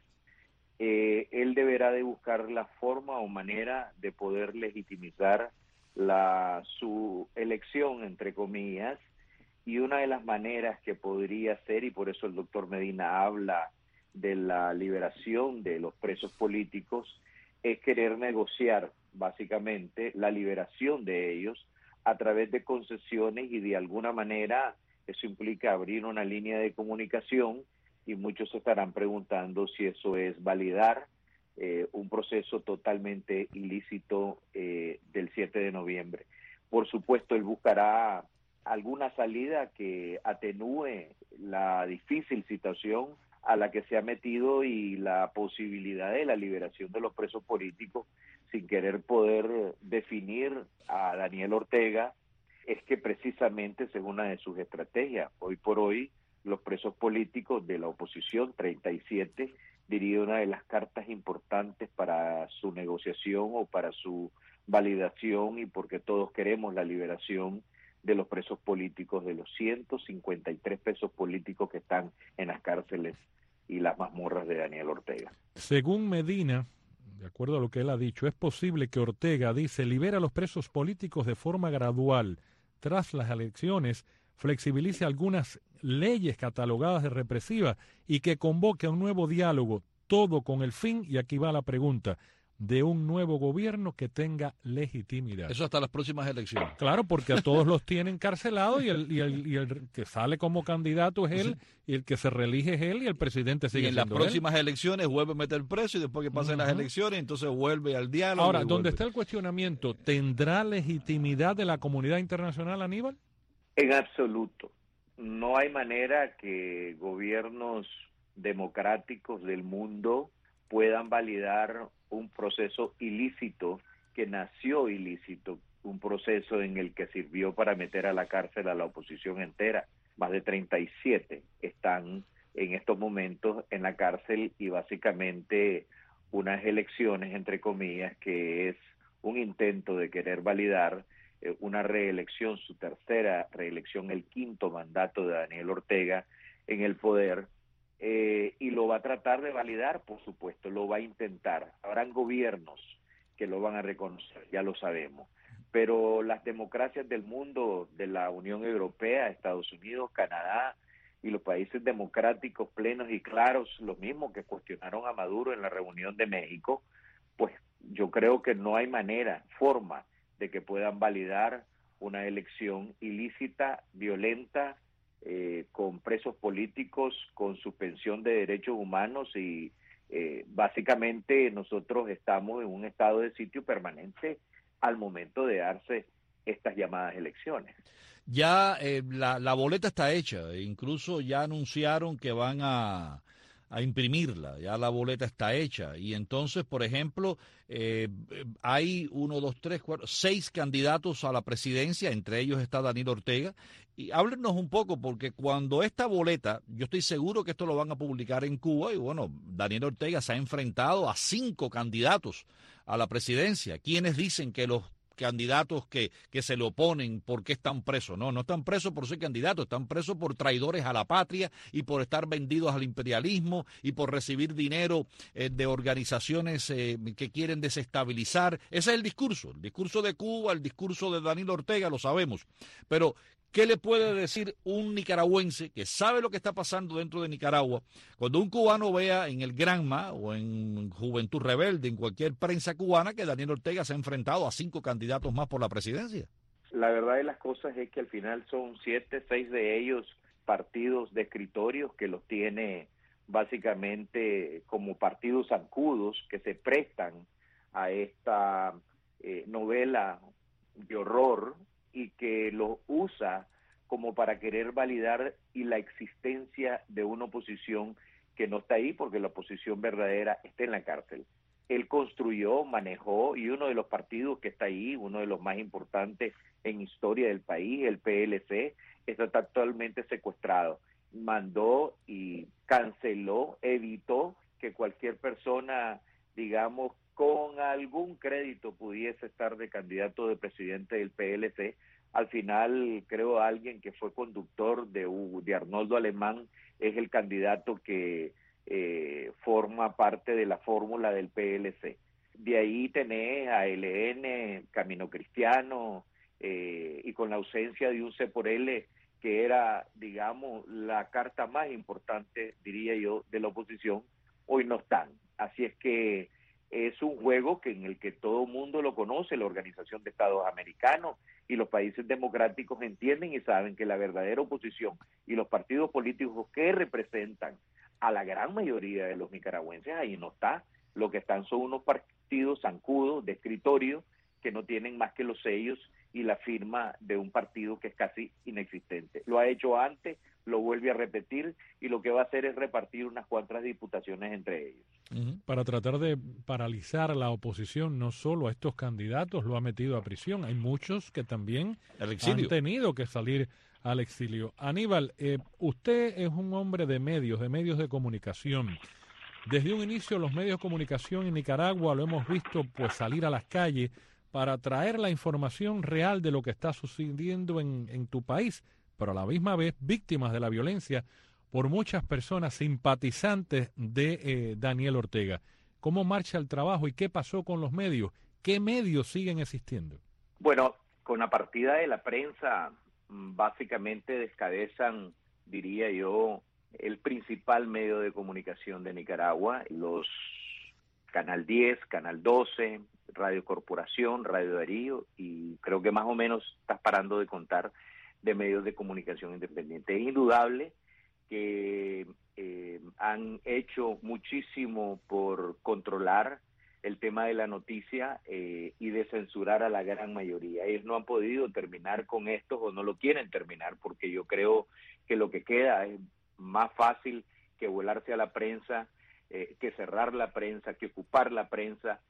él deberá de buscar la forma o manera de poder legitimizar su elección, entre comillas, Y una de las maneras que podría ser, y por eso el doctor Medina habla de la liberación de los presos políticos, es querer negociar básicamente la liberación de ellos a través de concesiones, y de alguna manera eso implica abrir una línea de comunicación, y muchos se estarán preguntando si eso es validar un proceso totalmente ilícito del 7 de noviembre. Por supuesto, él buscará alguna salida que atenúe la difícil situación a la que se ha metido y la posibilidad de la liberación de los presos políticos, sin querer poder definir a Daniel Ortega. Es que precisamente esa es una de sus estrategias. Hoy por hoy, los presos políticos de la oposición, 37, diría una de las cartas importantes para su negociación o para su validación, y porque todos queremos la liberación de los presos políticos, de los 153 presos políticos que están en las cárceles y las mazmorras de Daniel Ortega. Según Medina, de acuerdo a lo que él ha dicho, es posible que Ortega, dice, libera a los presos políticos de forma gradual. Tras las elecciones, flexibilice algunas leyes catalogadas de represivas y que convoque a un nuevo diálogo, todo con el fin, y aquí va la pregunta, de un nuevo gobierno que tenga legitimidad. Eso hasta las próximas elecciones. Claro, porque a todos los tienen encarcelados, y el que sale como candidato es él, y el que se reelige es él, y el presidente sigue siendo él. Y en las próximas elecciones vuelve a meter preso, y después que pasen las elecciones, entonces vuelve al diálogo. Ahora, ¿dónde está el cuestionamiento? ¿Tendrá legitimidad de la comunidad internacional, Aníbal? En absoluto. No hay manera que gobiernos democráticos del mundo puedan validar un proceso ilícito que nació ilícito, un proceso en el que sirvió para meter a la cárcel a la oposición entera. Más de 37 están en estos momentos en la cárcel, y básicamente unas elecciones, entre comillas, que es un intento de querer validar una reelección, su tercera reelección, el quinto mandato de Daniel Ortega en el poder, y lo va a tratar de validar, por supuesto, lo va a intentar. Habrán gobiernos que lo van a reconocer, ya lo sabemos, pero las democracias del mundo, de la Unión Europea, Estados Unidos, Canadá y los países democráticos plenos y claros, los mismos que cuestionaron a Maduro en la reunión de México, pues yo creo que no hay manera, forma de que puedan validar una elección ilícita, violenta, con presos políticos, con suspensión de derechos humanos, y básicamente nosotros estamos en un estado de sitio permanente al momento de darse estas llamadas elecciones. Ya la boleta está hecha, incluso ya anunciaron que van a imprimirla, ya la boleta está hecha, y entonces, por ejemplo, hay 6 candidatos a la presidencia, entre ellos está Daniel Ortega, y háblenos un poco, porque cuando esta boleta, yo estoy seguro que esto lo van a publicar en Cuba, y bueno, Daniel Ortega se ha enfrentado a 5 candidatos a la presidencia, quienes dicen que los candidatos que se le oponen, ¿por qué están presos? No están presos por ser candidatos, están presos por traidores a la patria y por estar vendidos al imperialismo y por recibir dinero de organizaciones que quieren desestabilizar. Ese es el discurso de Cuba, el discurso de Daniel Ortega, lo sabemos. Pero ¿qué le puede decir un nicaragüense que sabe lo que está pasando dentro de Nicaragua cuando un cubano vea en el Granma o en Juventud Rebelde, en cualquier prensa cubana, que Daniel Ortega se ha enfrentado a 5 candidatos más por la presidencia? La verdad de las cosas es que al final son 7, 6 de ellos partidos de escritorios que los tiene básicamente como partidos zancudos que se prestan a esta novela de horror, y que lo usa como para querer validar y la existencia de una oposición que no está ahí, porque la oposición verdadera está en la cárcel. Él construyó, manejó, y uno de los partidos que está ahí, uno de los más importantes en historia del país, el PLC, está actualmente secuestrado. Mandó y canceló, evitó que cualquier persona, digamos, con algún crédito pudiese estar de candidato de presidente del PLC. Al final, creo, alguien que fue conductor de Arnoldo Alemán es el candidato que forma parte de la fórmula del PLC. De ahí tenés a LN, Camino Cristiano, y con la ausencia de un C por L, que era, digamos, la carta más importante, diría yo, de la oposición, hoy no están. Así es que es un juego en el que todo mundo lo conoce, la Organización de Estados Americanos y los países democráticos entienden y saben que la verdadera oposición y los partidos políticos que representan a la gran mayoría de los nicaragüenses, ahí no está. Lo que están son unos partidos zancudos de escritorio que no tienen más que los sellos y la firma de un partido que es casi inexistente. Lo ha hecho antes, lo vuelve a repetir y lo que va a hacer es repartir unas cuantas diputaciones entre ellos. Para tratar de paralizar la oposición, no solo a estos candidatos lo ha metido a prisión, hay muchos que también han tenido que salir al exilio. Aníbal, usted es un hombre de medios de comunicación. Desde un inicio los medios de comunicación en Nicaragua lo hemos visto pues salir a las calles para traer la información real de lo que está sucediendo en tu país, pero a la misma vez víctimas de la violencia por muchas personas simpatizantes de Daniel Ortega. ¿Cómo marcha el trabajo y qué pasó con los medios? ¿Qué medios siguen existiendo? Bueno, con la partida de la prensa, básicamente descabezan, diría yo, el principal medio de comunicación de Nicaragua, los Canal 10, Canal 12, Radio Corporación, Radio Darío, y creo que más o menos estás parando de contar de medios de comunicación independientes. Es indudable que han hecho muchísimo por controlar el tema de la noticia y de censurar a la gran mayoría. Ellos no han podido terminar con esto o no lo quieren terminar, porque yo creo que lo que queda es más fácil que volarse a la prensa, que cerrar la prensa, que ocupar la prensa,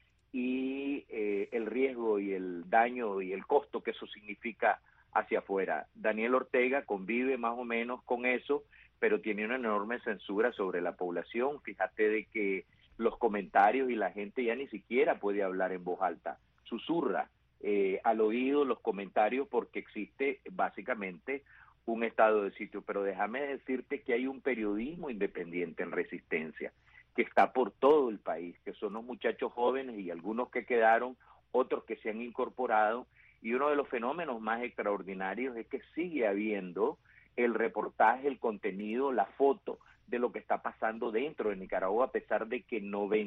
y el riesgo y el daño y el costo que eso significa hacia afuera. Daniel Ortega convive más o menos con eso, pero tiene una enorme censura sobre la población. Fíjate de que los comentarios y la gente ya ni siquiera puede hablar en voz alta, susurra al oído los comentarios porque existe básicamente un estado de sitio. Pero déjame decirte que hay un periodismo independiente en resistencia que está por todo el país, que son los muchachos jóvenes y algunos que quedaron, otros que se han incorporado, y uno de los fenómenos más extraordinarios es que sigue habiendo el reportaje, el contenido, la foto de lo que está pasando dentro de Nicaragua, a pesar de que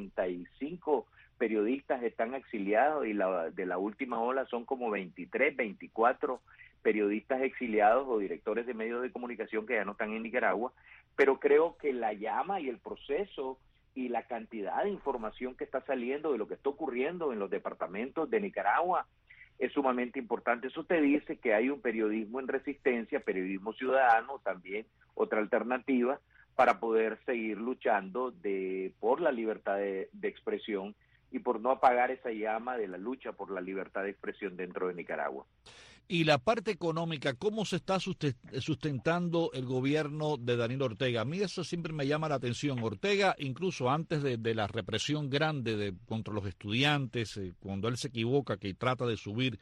95 periodistas están exiliados y de la última ola son como 23, 24 periodistas exiliados o directores de medios de comunicación que ya no están en Nicaragua, pero creo que la llama y el proceso y la cantidad de información que está saliendo de lo que está ocurriendo en los departamentos de Nicaragua es sumamente importante. Eso te dice que hay un periodismo en resistencia, periodismo ciudadano también, otra alternativa para poder seguir luchando por la libertad de expresión y por no apagar esa llama de la lucha por la libertad de expresión dentro de Nicaragua. Y la parte económica, ¿cómo se está sustentando el gobierno de Daniel Ortega? A mí eso siempre me llama la atención. Ortega, incluso antes de la represión grande contra los estudiantes, cuando él se equivoca, que trata de subir,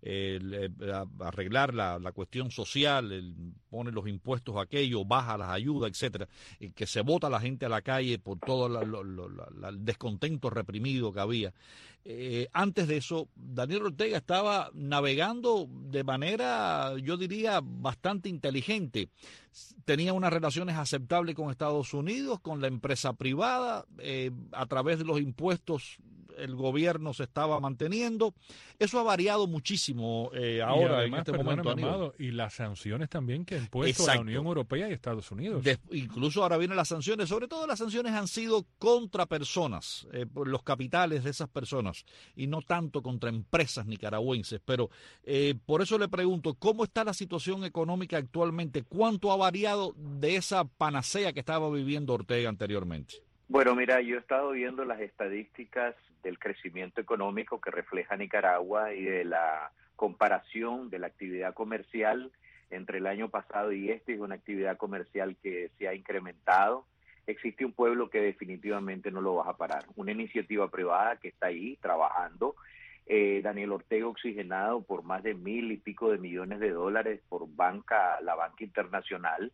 arreglar la cuestión social, pone los impuestos a aquello, baja las ayudas, etcétera, que se bota la gente a la calle por todo el descontento reprimido que había. Antes de eso, Daniel Ortega estaba navegando de manera, yo diría, bastante inteligente. Tenía unas relaciones aceptables con Estados Unidos, con la empresa privada, a través de los impuestos el gobierno se estaba manteniendo. Eso ha variado muchísimo ahora, además, en este momento. Amado, y las sanciones también que ha impuesto la Unión Europea y Estados Unidos. Incluso ahora vienen las sanciones, sobre todo las sanciones han sido contra personas, por los capitales de esas personas, y no tanto contra empresas nicaragüenses. Pero por eso le pregunto, ¿cómo está la situación económica actualmente? ¿Cuánto ha variado de esa panacea que estaba viviendo Ortega anteriormente? Bueno, mira, yo he estado viendo las estadísticas del crecimiento económico que refleja Nicaragua y de la comparación de la actividad comercial entre el año pasado y es una actividad comercial que se ha incrementado. Existe un pueblo que definitivamente no lo vas a parar, una iniciativa privada que está ahí trabajando. Daniel Ortega oxigenado por más de 1,000 y pico de millones de dólares por la banca internacional.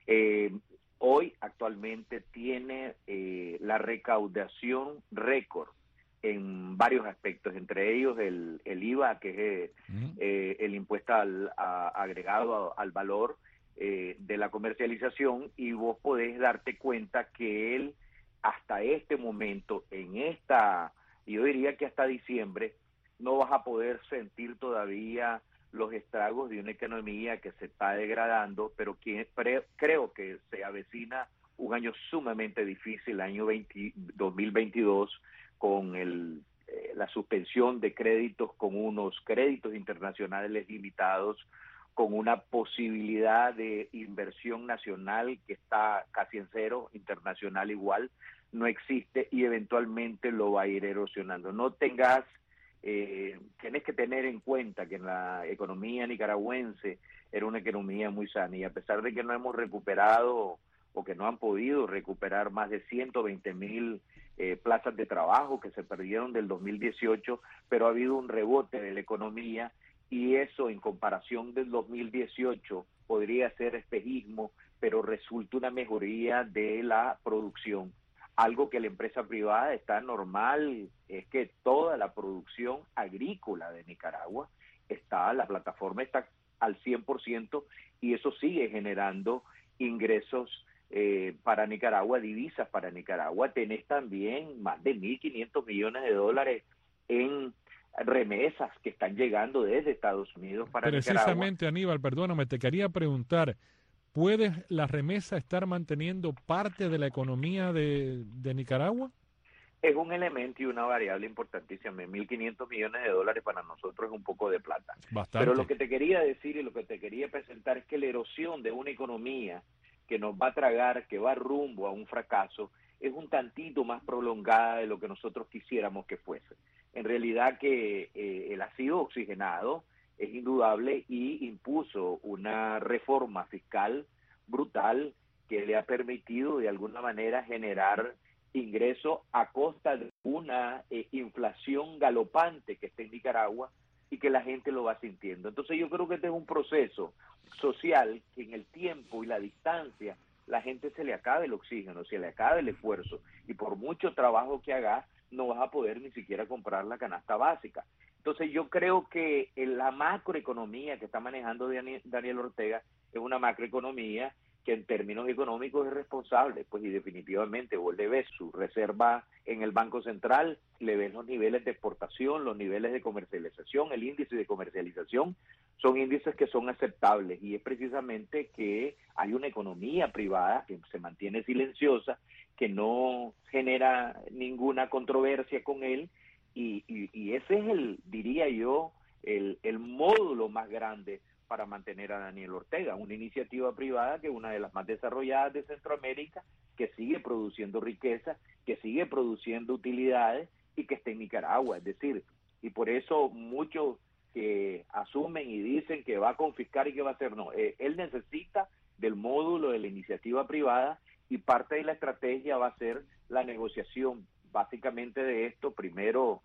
Hoy actualmente tiene la recaudación récord en varios aspectos, entre ellos el IVA, que es el impuesto agregado al valor, de la comercialización, y vos podés darte cuenta que él hasta este momento, yo diría que hasta diciembre, no vas a poder sentir todavía los estragos de una economía que se está degradando, pero creo que se avecina un año sumamente difícil, el año 2022, con la suspensión de créditos, con unos créditos internacionales limitados, con una posibilidad de inversión nacional que está casi en cero, internacional igual, no existe, y eventualmente lo va a ir erosionando. Tienes que tener en cuenta que la economía nicaragüense era una economía muy sana, y a pesar de que no hemos recuperado o que no han podido recuperar más de 120,000 plazas de trabajo que se perdieron del 2018, pero ha habido un rebote de la economía, y eso en comparación del 2018 podría ser espejismo, pero resulta una mejoría de la producción. Algo que la empresa privada está normal es que toda la producción agrícola de Nicaragua la plataforma está al 100%, y eso sigue generando ingresos para Nicaragua, divisas para Nicaragua. Tenés también más de 1.500 millones de dólares en remesas que están llegando desde Estados Unidos para Nicaragua. Precisamente, Aníbal, perdóname, te quería preguntar, ¿puede la remesa estar manteniendo parte de la economía de Nicaragua? Es un elemento y una variable importantísima. 1.500 millones de dólares para nosotros es un poco de plata. Bastante. Pero lo que te quería decir y lo que te quería presentar es que la erosión de una economía que nos va a tragar, que va rumbo a un fracaso, es un tantito más prolongada de lo que nosotros quisiéramos que fuese. En realidad que el ácido oxigenado es indudable y impuso una reforma fiscal brutal que le ha permitido de alguna manera generar ingresos a costa de una inflación galopante que está en Nicaragua y que la gente lo va sintiendo. Entonces yo creo que este es un proceso social que en el tiempo y la distancia la gente se le acabe el oxígeno, se le acabe el esfuerzo, y por mucho trabajo que hagas no vas a poder ni siquiera comprar la canasta básica. Entonces yo creo que la macroeconomía que está manejando Daniel Ortega es una macroeconomía que en términos económicos es responsable, pues, y definitivamente vos le ves su reserva en el Banco Central, le ves los niveles de exportación, los niveles de comercialización, el índice de comercialización, son índices que son aceptables, y es precisamente que hay una economía privada que se mantiene silenciosa, que no genera ninguna controversia con él, y ese es diría yo, el módulo más grande para mantener a Daniel Ortega, una iniciativa privada que es una de las más desarrolladas de Centroamérica, que sigue produciendo riqueza, que sigue produciendo utilidades y que está en Nicaragua. Es decir, y por eso muchos que asumen y dicen que va a confiscar y que va a hacer, no, él necesita del módulo de la iniciativa privada, y parte de la estrategia va a ser la negociación básicamente de esto, primero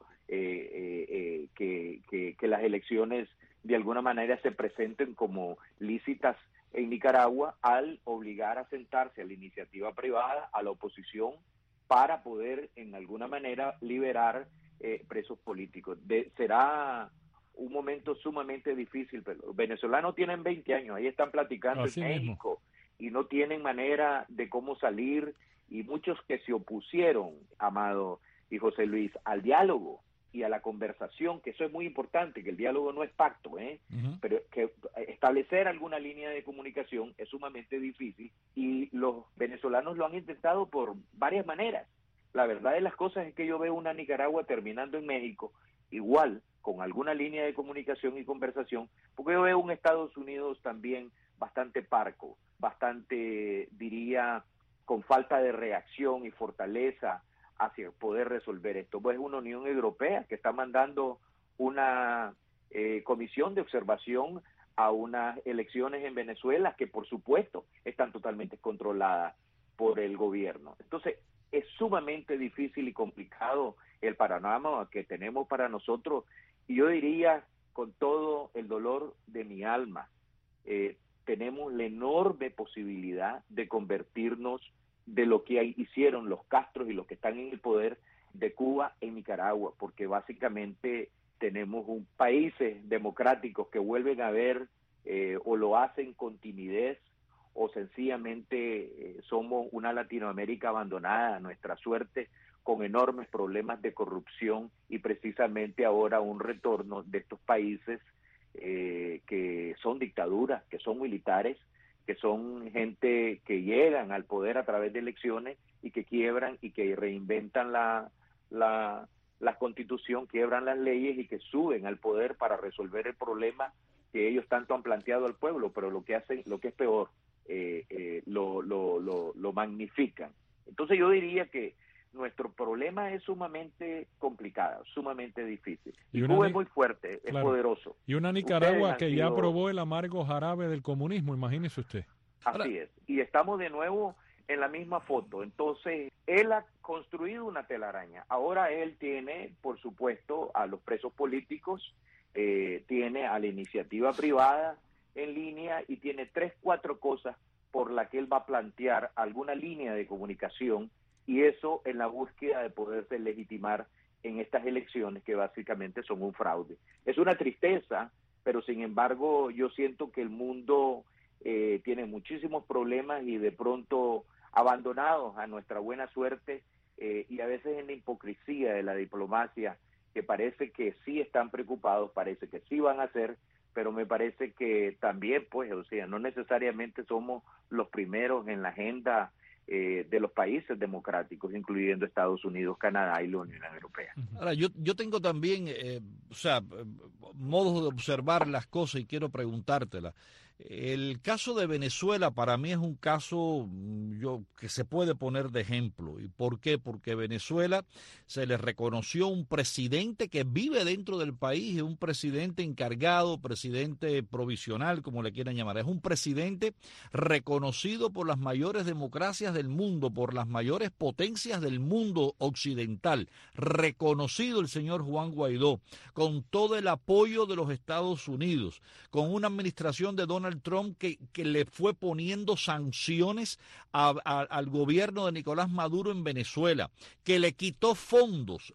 que las elecciones de alguna manera se presenten como lícitas en Nicaragua, al obligar a sentarse a la iniciativa privada, a la oposición, para poder en alguna manera liberar presos políticos. Será un momento sumamente difícil, pero los venezolanos tienen 20 años, ahí están platicando Así en mismo. México, y no tienen manera de cómo salir, y muchos que se opusieron, Amado y José Luis, al diálogo y a la conversación, que eso es muy importante, que el diálogo no es pacto, pero que establecer alguna línea de comunicación es sumamente difícil, y los venezolanos lo han intentado por varias maneras. La verdad de las cosas es que yo veo una Nicaragua terminando en México, igual, con alguna línea de comunicación y conversación, porque yo veo un Estados Unidos también bastante parco, bastante, diría, con falta de reacción y fortaleza hacia poder resolver esto. Pues es una Unión Europea que está mandando una comisión de observación a unas elecciones en Venezuela que por supuesto están totalmente controladas por el gobierno. Entonces es sumamente difícil y complicado el panorama que tenemos para nosotros, y yo diría con todo el dolor de mi alma, tenemos la enorme posibilidad de convertirnos de lo que hicieron los Castros y los que están en el poder de Cuba en Nicaragua, porque básicamente tenemos países democráticos que vuelven a ver o lo hacen con timidez o sencillamente somos una Latinoamérica abandonada a nuestra suerte, con enormes problemas de corrupción y precisamente ahora un retorno de estos países que son dictaduras, que son militares, que son gente que llegan al poder a través de elecciones y que quiebran y que reinventan la constitución, quiebran las leyes y que suben al poder para resolver el problema que ellos tanto han planteado al pueblo, pero lo que hacen, lo que es peor, lo magnifican. Entonces yo diría que nuestro problema es sumamente complicado, sumamente difícil. Y Cuba es muy fuerte, es poderoso. Y una Nicaragua que ya probó el amargo jarabe del comunismo, imagínese usted. Así es. Y estamos de nuevo en la misma foto. Entonces, él ha construido una telaraña. Ahora él tiene, por supuesto, a los presos políticos, tiene a la iniciativa privada en línea y tiene 3-4 cosas por las que él va a plantear alguna línea de comunicación, y eso en la búsqueda de poderse legitimar en estas elecciones que básicamente son un fraude. Es una tristeza, pero sin embargo yo siento que el mundo tiene muchísimos problemas y de pronto abandonados a nuestra buena suerte y a veces en la hipocresía de la diplomacia, que parece que sí están preocupados, parece que sí van a hacer, pero me parece que también, pues, o sea, no necesariamente somos los primeros en la agenda de los países democráticos, incluyendo Estados Unidos, Canadá y la Unión Europea. Ahora, yo tengo también, modos de observar las cosas y quiero preguntártela. El caso de Venezuela para mí es un caso que se puede poner de ejemplo. ¿Y por qué? Porque Venezuela se le reconoció un presidente que vive dentro del país, es un presidente encargado, presidente provisional, como le quieran llamar. Es un presidente reconocido por las mayores democracias del mundo, por las mayores potencias del mundo occidental. Reconocido el señor Juan Guaidó, con todo el apoyo de los Estados Unidos, con una administración de Donald Trump que le fue poniendo sanciones al gobierno de Nicolás Maduro en Venezuela, que le quitó fondos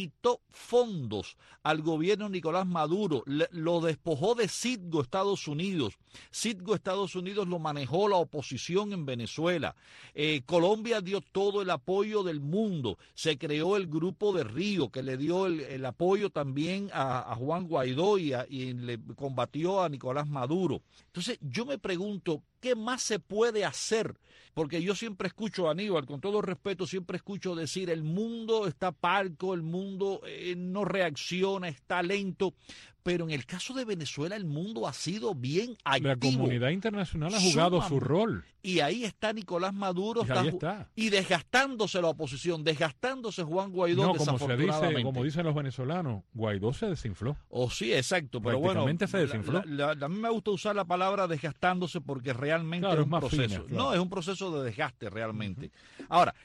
al gobierno de Nicolás Maduro, lo despojó de Citgo, Estados Unidos. Citgo, Estados Unidos, lo manejó la oposición en Venezuela. Colombia dio todo el apoyo del mundo. Se creó el Grupo de Río, que le dio el apoyo también a Juan Guaidó y le combatió a Nicolás Maduro. Entonces, yo me pregunto, ¿qué más se puede hacer? Porque yo siempre escucho a Aníbal, con todo respeto, siempre escucho decir, el mundo está parco, el mundo no reacciona, está lento. Pero en el caso de Venezuela el mundo ha sido bien activo. La comunidad internacional ha jugado su rol. Y ahí está Nicolás Maduro y desgastándose la oposición, desgastándose Juan Guaidó, desafortunadamente. Como dicen los venezolanos, Guaidó se desinfló. Sí, exacto. Pero bueno, se desinfló. A mí me gusta usar la palabra desgastándose porque realmente es un proceso. Fina, es un proceso de desgaste realmente. Ahora,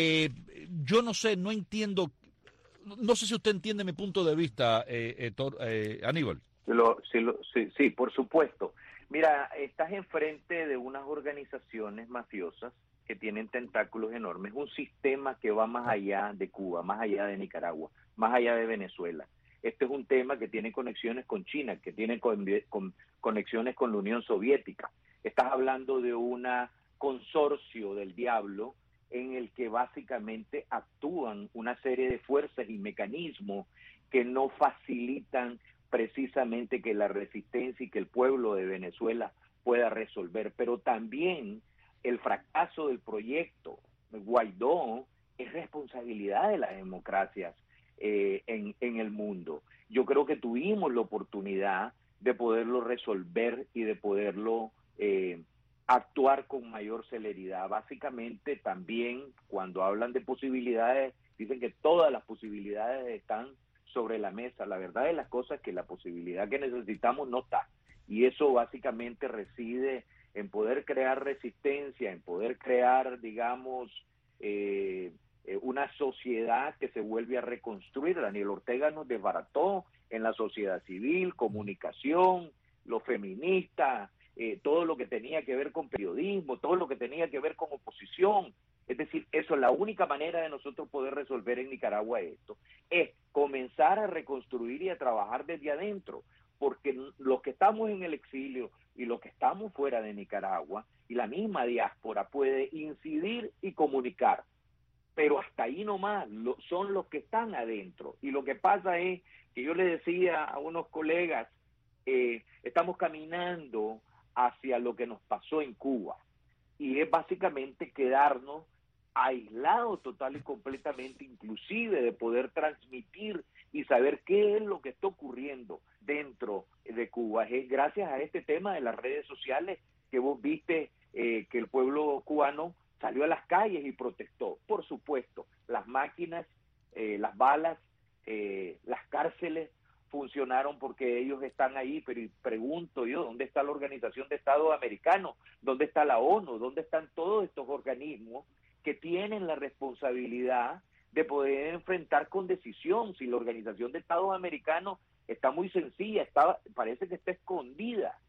yo no sé, no entiendo. No sé si usted entiende mi punto de vista, Aníbal. Sí, por supuesto. Mira, estás enfrente de unas organizaciones mafiosas que tienen tentáculos enormes, un sistema que va más allá de Cuba, más allá de Nicaragua, más allá de Venezuela. Este es un tema que tiene conexiones con China, que tiene conexiones con la Unión Soviética. Estás hablando de un consorcio del diablo en el que básicamente actúan una serie de fuerzas y mecanismos que no facilitan precisamente que la resistencia y que el pueblo de Venezuela pueda resolver. Pero también el fracaso del proyecto Guaidó es responsabilidad de las democracias en el mundo. Yo creo que tuvimos la oportunidad de poderlo resolver y de poderlo actuar con mayor celeridad. Básicamente también cuando hablan de posibilidades, dicen que todas las posibilidades están sobre la mesa. La verdad de las cosas es que la posibilidad que necesitamos no está. Y eso básicamente reside en poder crear resistencia, en poder crear, digamos, una sociedad que se vuelve a reconstruir. Daniel Ortega nos desbarató en la sociedad civil, comunicación, los feministas, todo lo que tenía que ver con periodismo, todo lo que tenía que ver con oposición. Es decir, eso es la única manera de nosotros poder resolver en Nicaragua esto, es comenzar a reconstruir y a trabajar desde adentro, porque los que estamos en el exilio y los que estamos fuera de Nicaragua y la misma diáspora puede incidir y comunicar, pero hasta ahí nomás son los que están adentro. Y lo que pasa es que yo le decía a unos colegas, estamos caminando hacia lo que nos pasó en Cuba, y es básicamente quedarnos aislados total y completamente, inclusive de poder transmitir y saber qué es lo que está ocurriendo dentro de Cuba. Es gracias a este tema de las redes sociales que vos viste que el pueblo cubano salió a las calles y protestó. Por supuesto, las máquinas, las balas, las cárceles funcionaron porque ellos están ahí, pero pregunto yo, ¿dónde está la Organización de Estados Americanos? ¿Dónde está la ONU? ¿Dónde están todos estos organismos que tienen la responsabilidad de poder enfrentar con decisión? Si la Organización de Estados Americanos está muy sencilla, parece que está escondida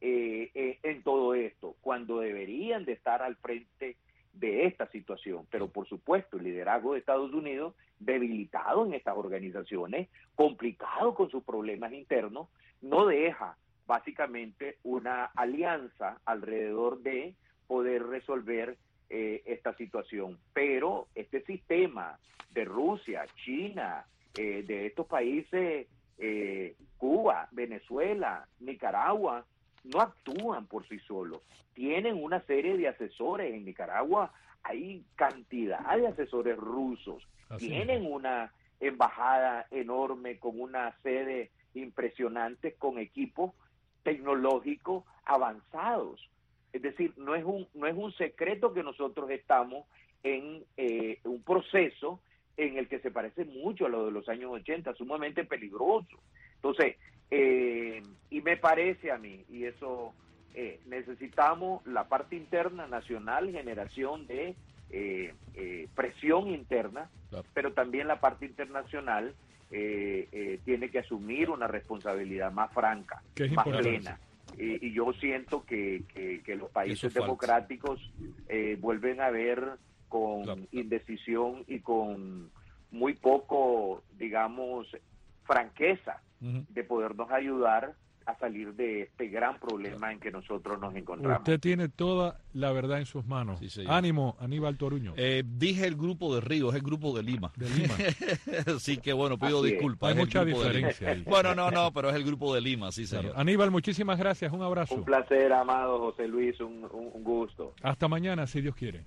en todo esto, cuando deberían de estar al frente de esta situación. Pero por supuesto el liderazgo de Estados Unidos, debilitado en estas organizaciones, complicado con sus problemas internos, no deja básicamente una alianza alrededor de poder resolver esta situación. Pero este sistema de Rusia, China, de estos países, Cuba, Venezuela, Nicaragua, no actúan por sí solos. Tienen una serie de asesores. En Nicaragua hay cantidad de asesores rusos. Tienen una embajada enorme con una sede impresionante, con equipos tecnológicos avanzados. Es decir, no es un secreto que nosotros estamos en un proceso en el que se parece mucho a lo de los años 80, sumamente peligroso. Entonces, y me parece a mí, y eso necesitamos la parte interna, nacional, generación de presión interna, claro, pero también la parte internacional tiene que asumir una responsabilidad más franca, más plena. Y yo siento que los países democráticos vuelven a ver con indecisión y con muy poco, digamos, franqueza de podernos ayudar a salir de este gran problema en que nosotros nos encontramos. Usted tiene toda la verdad en sus manos. Sí, ánimo, Aníbal Toruño. Dije el grupo de Río, es el grupo de Lima. De Lima. Así que bueno, pido disculpas. Hay mucha diferencia ahí. Bueno, no, pero es el grupo de Lima, sí, señor. Claro. Aníbal, muchísimas gracias, un abrazo. Un placer, amado José Luis, un gusto. Hasta mañana, si Dios quiere.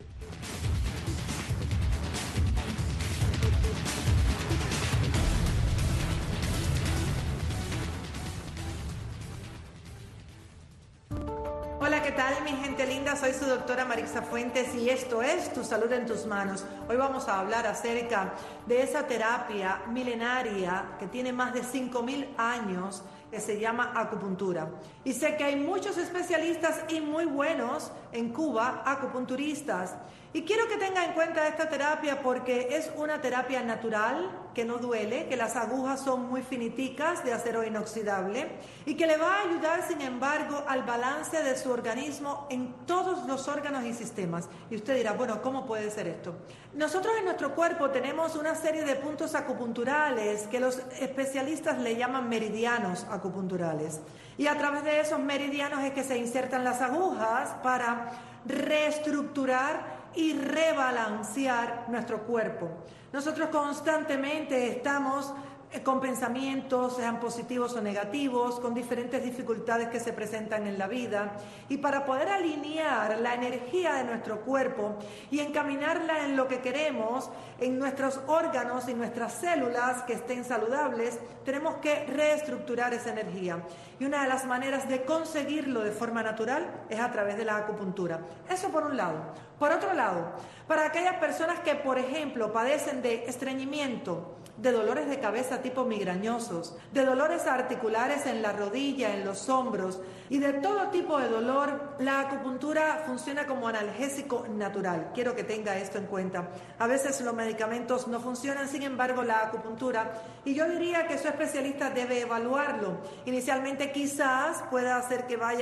Hola, ¿qué tal, mi gente linda? Soy su doctora Marixa Fuentes y esto es Tu Salud en Tus Manos. Hoy vamos a hablar acerca de esa terapia milenaria que tiene más de 5.000 años, que se llama acupuntura. Y sé que hay muchos especialistas y muy buenos en Cuba, acupunturistas. Y quiero que tenga en cuenta esta terapia porque es una terapia natural, que no duele, que las agujas son muy finiticas, de acero inoxidable, y que le va a ayudar, sin embargo, al balance de su organismo en todos los órganos y sistemas. Y usted dirá, bueno, ¿cómo puede ser esto? Nosotros en nuestro cuerpo tenemos una serie de puntos acupunturales que los especialistas le llaman meridianos acupunturales. Y a través de esos meridianos es que se insertan las agujas para reestructurar y rebalancear nuestro cuerpo. Nosotros constantemente estamos con pensamientos, sean positivos o negativos, con diferentes dificultades que se presentan en la vida, y para poder alinear la energía de nuestro cuerpo y encaminarla en lo que queremos, en nuestros órganos y nuestras células que estén saludables, tenemos que reestructurar esa energía. Y una de las maneras de conseguirlo de forma natural es a través de la acupuntura. Eso por un lado. Por otro lado, para aquellas personas que, por ejemplo, padecen de estreñimiento, de dolores de cabeza tipo migrañosos, de dolores articulares en la rodilla, en los hombros y de todo tipo de dolor, la acupuntura funciona como analgésico natural. Quiero que tenga esto en cuenta. A veces los medicamentos no funcionan, sin embargo la acupuntura, y yo diría que su especialista debe evaluarlo. Inicialmente quizás pueda hacer que vaya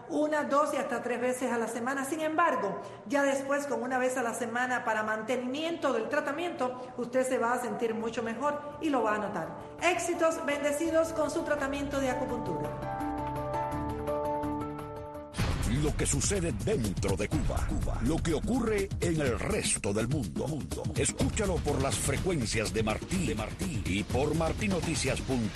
1, 2 y hasta 3 veces a la semana. Sin embargo, ya después con 1 vez a la semana para mantenimiento del tratamiento, usted se va a sentir mucho mejor y lo va a notar. Éxitos, bendecidos con su tratamiento de acupuntura. Lo que sucede dentro de Cuba, lo que ocurre en el resto del mundo. Escúchalo por las frecuencias de Martí y por martinoticias.com.